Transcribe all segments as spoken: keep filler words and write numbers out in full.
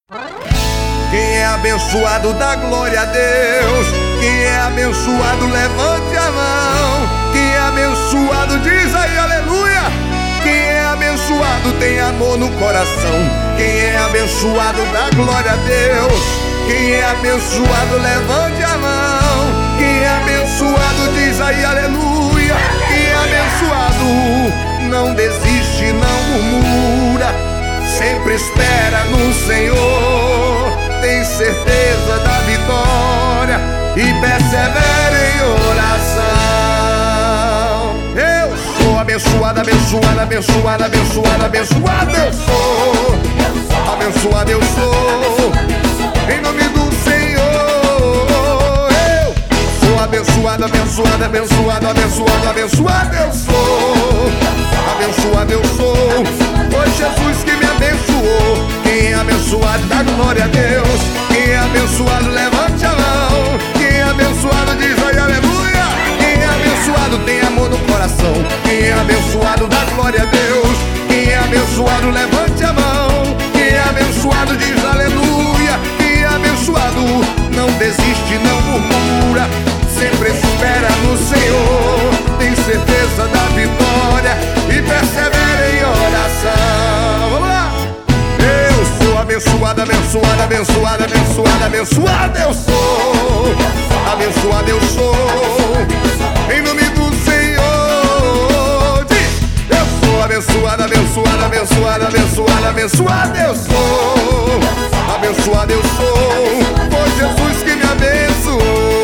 Quem é abençoado dá glória a Deus. Quem é abençoado levante a mão. Quem é abençoado diz aí aleluia. Quem é abençoado tem amor no coração. Quem é abençoado dá glória a Deus. Quem é abençoado levante a mão. Quem é abençoado diz aí aleluia. Quem é abençoado não desiste, não murmura, sempre espera no Senhor, tem certeza da vitória e persevera em oração. Eu sou abençoado, abençoado, abençoado, abençoado, abençoado eu sou. Abençoado eu sou, em nome do Senhor. Eu sou abençoado, abençoado, abençoado, abençoado, abençoado eu sou. Abençoado eu sou, foi Jesus que me abençoou. Quem é abençoado dá glória a Deus. Quem é abençoado levante a mão. Quem é abençoado diz ai aleluia. Quem é abençoado tem amor no coração. Quem é abençoado dá glória a Deus. Quem é abençoado levante a mão. Quem é abençoado diz aleluia. Quem é abençoado não desiste, não murmura, sempre espera no Senhor, tem certeza da vitória e persevera em oração. Vamos lá! Eu sou abençoado, abençoado, abençoado, abençoado, abençoado eu sou. Abençoado eu sou, em nome do Senhor. Diz, eu sou abençoado, abençoado, abençoado, abençoado, abençoado eu sou. Abençoado eu sou, foi Jesus que me abençoou.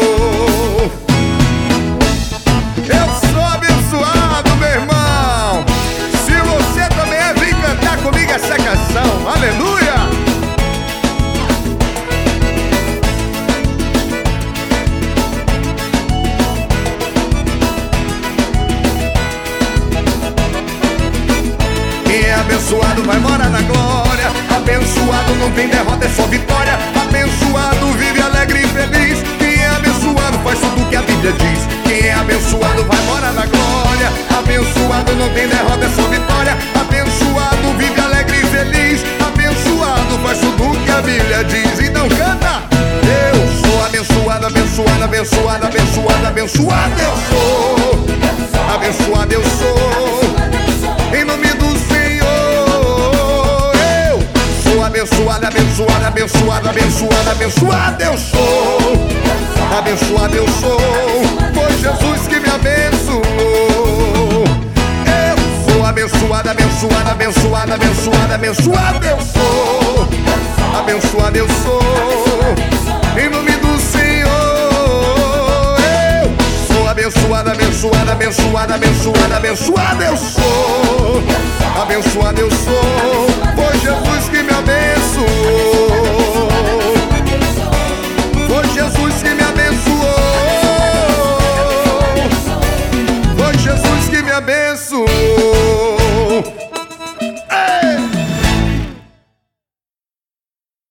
Eu sou abençoado, meu irmão. Se você também é, vem cantar comigo essa canção. Aleluia! Quem é abençoado vai morar na glória. Abençoado não tem derrota, é só vitória. Abençoado vive alegre e feliz. Quem é abençoado faz tudo que a Bíblia diz. Quem é abençoado vai morar na glória. Abençoado não tem derrota, é só vitória. Abençoado vive alegre e feliz. Abençoado faz tudo que a Bíblia diz. Então canta! Eu sou abençoado, abençoado, abençoado, abençoado, abençoado eu sou. Abençoado eu sou, em nome do Senhor. Eu sou abençoado, abençoado, abençoado, abençoado, abençoado eu sou. Abençoado eu sou, foi Jesus que me abençoou. Eu sou abençoado, abençoado, abençoado, abençoado, abençoado eu sou. Abençoado eu sou, em nome do Senhor. Eu sou abençoado, abençoado, abençoado, abençoado, abençoado eu sou. Abençoado eu sou, foi Jesus que me abençoou.